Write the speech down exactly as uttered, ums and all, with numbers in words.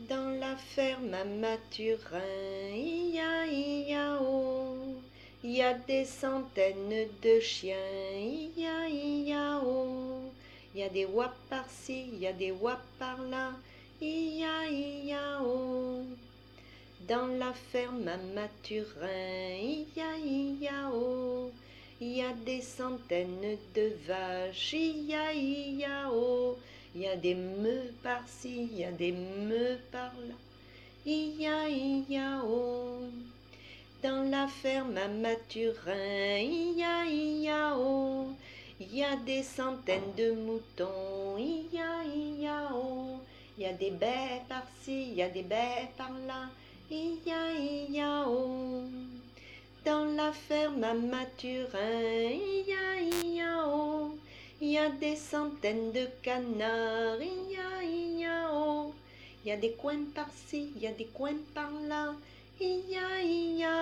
Dans la ferme à Mathurin, ia ia oh, il y a des centaines de chiens, ia ia oh, il y a des waps par-ci, il y a des waps par-là, ia ia oh. Dans la ferme à Mathurin, ia ia oh, il y a des centaines de vaches, ia ia oh. Il y a des meux par-ci, il y a des meux par-là. Ia, ia, oh. Dans la ferme à Mathurin, ia, ia, oh. Il y a des centaines de moutons, ia, ia, oh. Il y a des baies par-ci, il y a des baies par-là, ia, ia, oh. Dans la ferme à Mathurin, ia, ia, oh. Il y a des centaines de canards, ia, ia, oh. Il y a des coins par-ci, il y a des coins par-là, ia, ia,